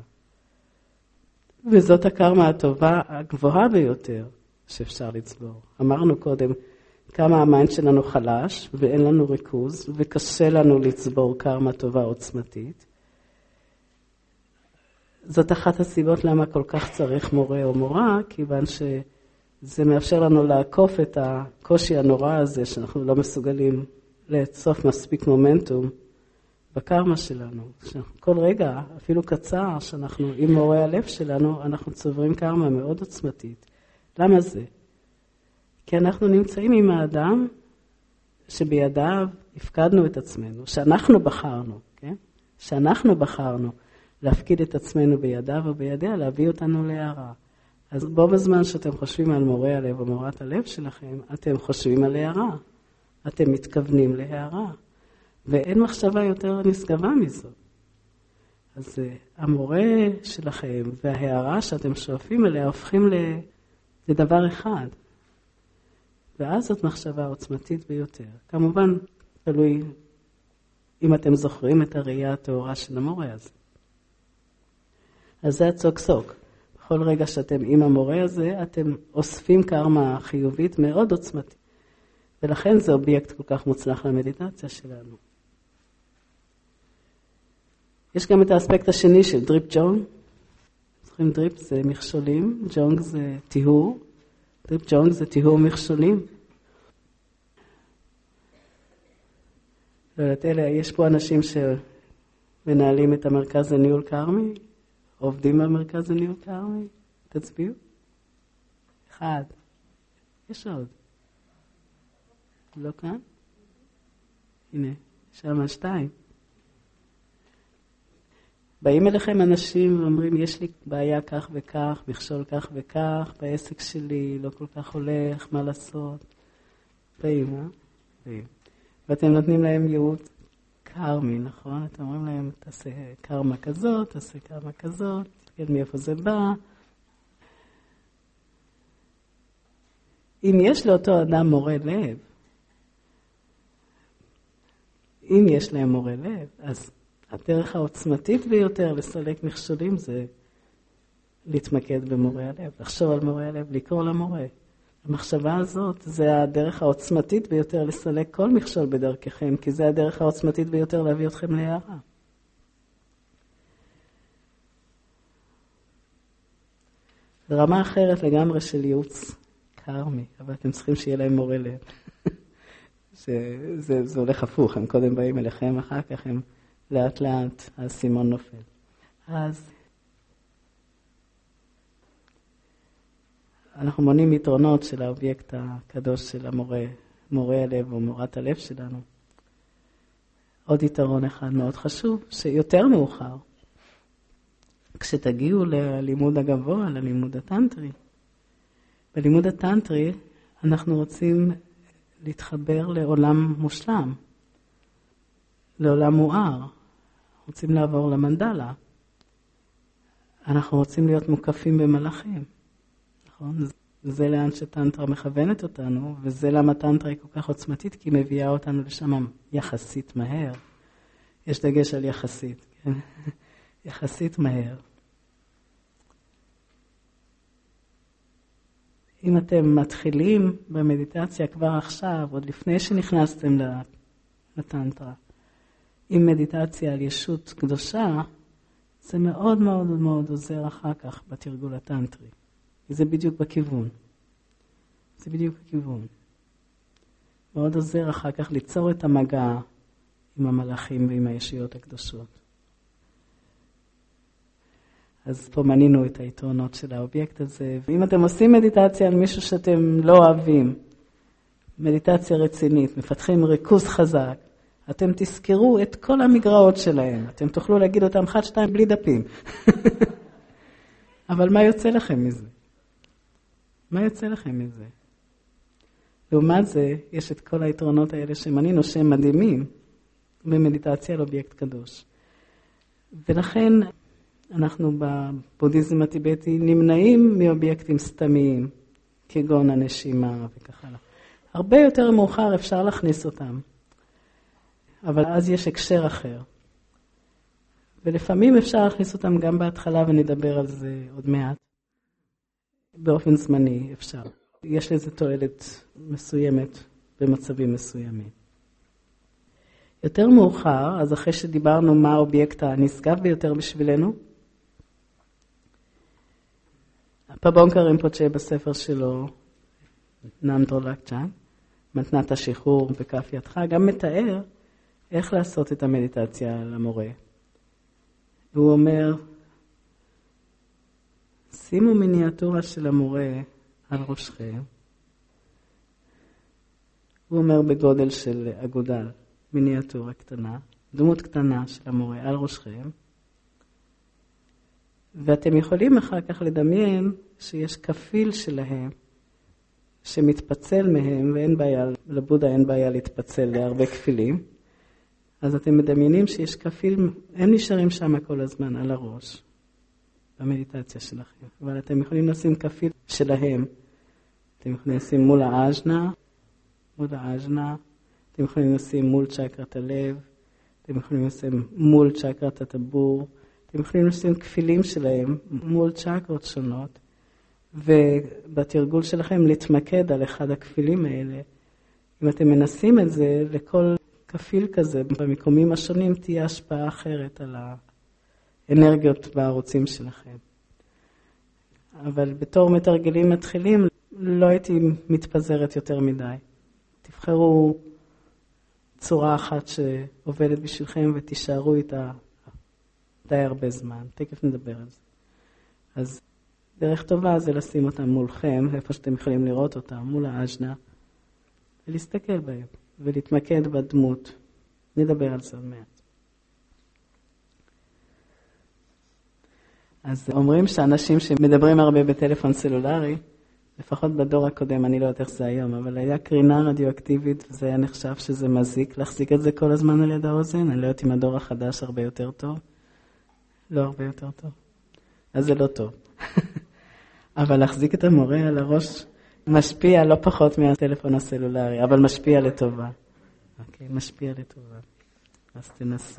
וזאת הקרמה הטובה הגבוהה ביותר שאפשר לצבור. אמרנו קודם כמה המיינד שלנו חלש ואין לנו ריכוז וקשה לנו לצבור קרמה טובה עוצמתית. זאת אחת הסיבות למה כל כך צריך מורה או מורה, כיוון שזה מאפשר לנו לעקוף את הקושי הנורא הזה שאנחנו לא מסוגלים לאסוף מספיק מומנטום בקרמה שלנו. כל רגע, אפילו קצר, שאנחנו עם מורה הלב שלנו, אנחנו צוברים קרמה מאוד עוצמתית. למה זה? כי אנחנו נמצאים עם האדם שבידיו הפקדנו את עצמנו, שאנחנו בחרנו, כן? שאנחנו בחרנו להפקיד את עצמנו בידיו ובידיה, להביא אותנו להערה. אז בו בזמן שאתם חושבים על מורה הלב או מורת הלב שלכם, אתם חושבים על הערה. אתם מתכוונים להערה. ואין מחשבה יותר נשגבה מזו. אז המורה שלכם וההערה שאתם שואפים אליה הופכים לדבר אחד. ואז זאת מחשבה עוצמתית ביותר. כמובן, תלוי אם אתם זוכרים את הראייה הטהורה של המורה הזה. אז זה הצוק סוק. בכל רגע שאתם עם המורה הזה, אתם אוספים קרמה חיובית מאוד עוצמתית. ולכן זה אובייקט כל כך מוצלח למדיטציה שלנו. יש גם את האספקט השני של דריפ ג'ונג. זוכרים דריפ זה מכשולים, ג'ונג זה טיהור. דריפ ג'ונג זה טיהור מכשולים. לא יודעת, אלה, יש פה אנשים שמנהלים את המרכז לניהול קרמי, עובדים במרכז לניהול קרמי, תצביעו. אחד. יש עוד. לא כאן? הנה, שם שתיים. באים אליכם אנשים ואומרים, יש לי בעיה כך וכך, מכשול כך וכך, בעסק שלי לא כל כך הולך, מה לעשות? באים, אה? באים. ואתם נותנים להם ייעוץ קרמי, נכון? אתם אומרים להם, תעשה קרמה כזאת, תעשה קרמה כזאת, תגיד מאיפה זה בא. אם יש לאותו אדם מורה לב, אם יש להם מורה לב, אז הדרך העוצמתית ביותר לסלק מכשולים זה להתמקד במורה הלב, לחשוב על מורה הלב, לקרוא למורה. המחשבה הזאת זה הדרך העוצמתית ביותר לסלק כל מכשול בדרככם, כי זה הדרך העוצמתית ביותר להביא אתכם להערה. זו רמה אחרת לגמרי של ייעוץ קרמי, אבל אתם צריכים שיהיה להם מורה לב. זה, זה, זה הולך הפוך, הם קודם באים אליכם, אחר כך הם לאט לאט הסימון נופל. אז אנחנו מונים יתרונות של האובייקט הקדוש של המורה, מורה הלב או מורת הלב שלנו. עוד יתרון אחד מאוד חשוב, שיותר מאוחר, כשתגיעו ללימוד הגבוה, ללימוד הטנטרי, בלימוד הטנטרי אנחנו רוצים להתחבר לעולם מושלם, לעולם מואר. רוצים לעבור למנדלה. אנחנו רוצים להיות מוקפים במלאכים. נכון? זה לאן שטנטרה מכוונת אותנו, וזה למה טנטרה היא כל כך עוצמתית, כי היא מביאה אותנו לשם יחסית מהר. יש דגש על יחסית, כן? יחסית מהר. אם אתם מתחילים במדיטציה כבר עכשיו, עוד לפני שנכנסתם לטנטרה, עם מדיטציה על ישות קדושה, זה מאוד מאוד מאוד עוזר אחר כך בתרגול הטנטרי. זה בדיוק בכיוון. זה בדיוק בכיוון. מאוד עוזר אחר כך ליצור את המגע עם המלאכים ועם הישויות הקדושות. אז פה מנינו את היתרונות של האובייקט הזה. ואם אתם עושים מדיטציה על מישהו שאתם לא אוהבים, מדיטציה רצינית, מפתחים ריכוז חזק, אתם תזכרו את כל המגרעות שלהם. אתם תוכלו להגיד אותם אחד, שתיים, בלי דפים. אבל מה יוצא לכם מזה? מה יוצא לכם מזה? לעומת זה, יש את כל היתרונות האלה שמנינו שהם מדהימים במדיטציה על אובייקט קדוש. ולכן אנחנו בבודהיזם הטיבטי נמנעים מאובייקטים סתמיים, כגון הנשימה וכך הלאה. הרבה יותר מאוחר אפשר להכניס אותם, אבל אז יש הקשר אחר. ולפעמים אפשר להכניס אותם גם בהתחלה, ונדבר על זה עוד מעט. באופן זמני אפשר. יש לזה תועלת מסוימת במצבים מסוימים. יותר מאוחר, אז אחרי שדיברנו מה האובייקט הנשגב ביותר בשבילנו, פבונקה רימפוצ'ה בספר שלו, נמדרו לקצ'אן, מתנת השחרור בכף ידך, גם מתאר איך לעשות את המדיטציה למורה. והוא אומר, שימו מיניאטורה של המורה על ראשכם. הוא אומר בגודל של אגודל, מיניאטורה קטנה, דמות קטנה של המורה על ראשכם. ואתם יכולים אחר כך לדמיין שיש כפיל שלהם שמתפצל מהם, ואין בעיה, לבודה אין בעיה להתפצל להרבה כפילים. אז אתם מדמיינים שיש כפיל, הם נשארים שם כל הזמן על הראש, במדיטציה שלכם. אבל אתם יכולים לשים כפיל שלהם. אתם יכולים לשים מול האז'נה, מול האז'נה, אתם יכולים לשים מול צ'קרת הלב, אתם יכולים לשים מול צ'קרת הטבור, אתם יכולים לשים כפילים שלהם מול צ'קרות שונות, ובתרגול שלכם להתמקד על אחד הכפילים האלה. אם אתם מנסים את זה, לכל כפיל כזה במקומים השונים תהיה השפעה אחרת על האנרגיות והערוצים שלכם. אבל בתור מתרגלים מתחילים, לא הייתי מתפזרת יותר מדי. תבחרו צורה אחת שעובדת בשבילכם ותישארו איתה די הרבה זמן. תכף נדבר על זה. אז דרך טובה זה לשים אותם מולכם, איפה שאתם יכולים לראות אותם, מול האז'נה, ולהסתכל בהם, ולהתמקד בדמות. נדבר על זה עוד מעט. אז אומרים שאנשים שמדברים הרבה בטלפון סלולרי, לפחות בדור הקודם, אני לא יודעת איך זה היום, אבל היה קרינה רדיואקטיבית, וזה היה נחשב שזה מזיק, להחזיק את זה כל הזמן על יד האוזן. אני לא יודעת אם הדור החדש הרבה יותר טוב. לא הרבה יותר טוב. אז זה לא טוב. אבל להחזיק את המורה על הראש משפיע לא פחות מהטלפון הסלולרי, אבל משפיע לטובה. אוקיי, משפיע לטובה. אז תנסו.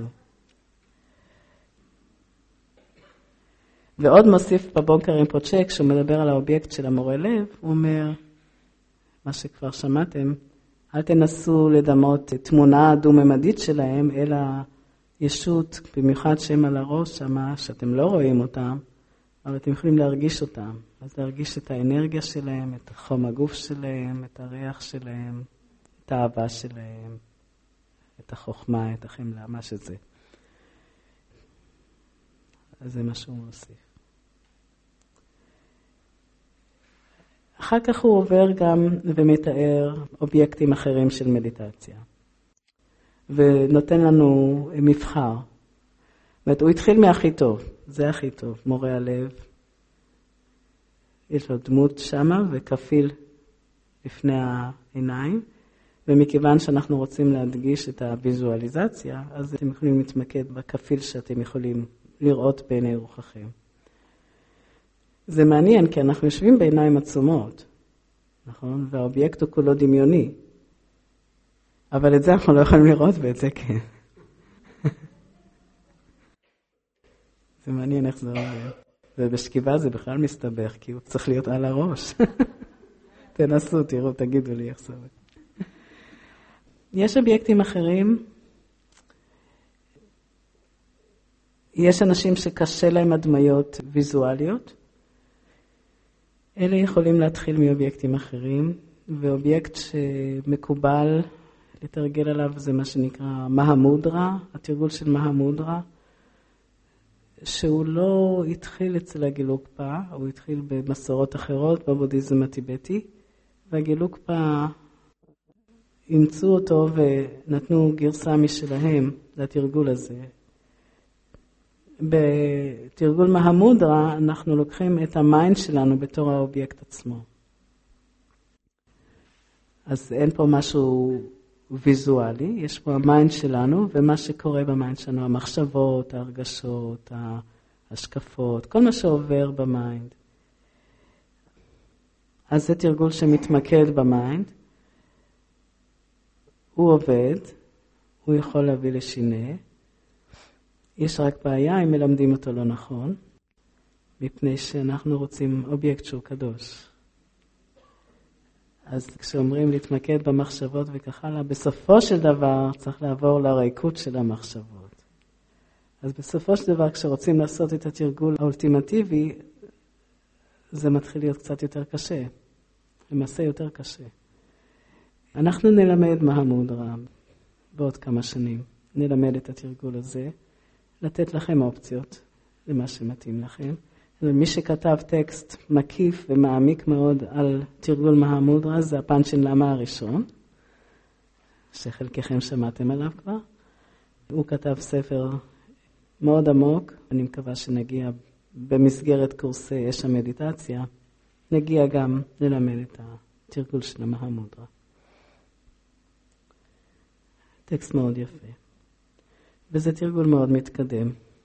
ועוד מוסיף בבונקר רינפוצ'ה, כשהוא מדבר על האובייקט של המורה לב, הוא אומר, מה שכבר שמעתם, אל תנסו לדמות תמונה דו-ממדית שלהם, אלא ישות, במיוחד שהם על הראש, שמה שאתם לא רואים אותם, אבל אתם יכולים להרגיש אותם. אז להרגיש את האנרגיה שלהם, את חום הגוף שלהם, את הריח שלהם, את האהבה שלהם, את החוכמה, את החמלה, מה שזה. אז זה מה שהוא מוסיף. אחר כך הוא עובר גם ומתאר אובייקטים אחרים של מדיטציה. ונותן לנו מבחר. זאת אומרת, הוא התחיל מהכי טוב. זה הכי טוב. מורה הלב. יש לו דמות שמה וכפיל לפני העיניים. ומכיוון שאנחנו רוצים להדגיש את הוויזואליזציה, אז אתם יכולים להתמקד בכפיל שאתם יכולים לראות בעיני רוחכם. זה מעניין, כי אנחנו יושבים בעיניים עצומות, נכון? והאובייקט הוא כולו דמיוני. אבל את זה אנחנו לא יכולים לראות, ואת זה כן. זה מעניין איך זה עובד. ובשכיבה זה בכלל מסתבך, כי הוא צריך להיות על הראש. תנסו, תראו, תגידו לי איך זה עובד. יש אובייקטים אחרים. יש אנשים שקשה להם הדמיות ויזואליות. אלה יכולים להתחיל מאובייקטים אחרים, ואובייקט שמקובל לתרגל עליו זה מה שנקרא מהמודרה, התרגול של מהמודרה, שהוא לא התחיל אצל הגילוקפה, הוא התחיל במסורות אחרות, בבודהיזם הטיבטי, והגילוקפה אימצו אותו ונתנו גרסה משלהם לתרגול הזה. בתרגול מהמודרה אנחנו לוקחים את המיינד שלנו בתור האובייקט עצמו. אז אין פה משהו ויזואלי, יש פה המיינד שלנו ומה שקורה במיינד שלנו, המחשבות, ההרגשות, ההשקפות, כל מה שעובר במיינד. אז זה תרגול שמתמקד במיינד. הוא עובד, הוא יכול להביא לשינה. יש רק בעיה אם מלמדים אותו לא נכון, מפני שאנחנו רוצים אובייקט שהוא קדוש. אז כשאומרים להתמקד במחשבות וכך הלאה, בסופו של דבר צריך לעבור לריקות של המחשבות. אז בסופו של דבר כשרוצים לעשות את התרגול האולטימטיבי, זה מתחיל להיות קצת יותר קשה, למעשה יותר קשה. אנחנו נלמד מהמודרה בעוד כמה שנים, נלמד את התרגול הזה, לתת לכם אופציות למה שמתאים לכם. ומי שכתב טקסט מקיף ומעמיק מאוד על תרגול מהמודרה, זה הפאנצ'ן למה הראשון, שחלקכם שמעתם עליו כבר. הוא כתב ספר מאוד עמוק, אני מקווה שנגיע במסגרת קורסי אש המדיטציה, נגיע גם ללמד את התרגול של המהמודרה. טקסט מאוד יפה. וזה תרגול מאוד מתקדם.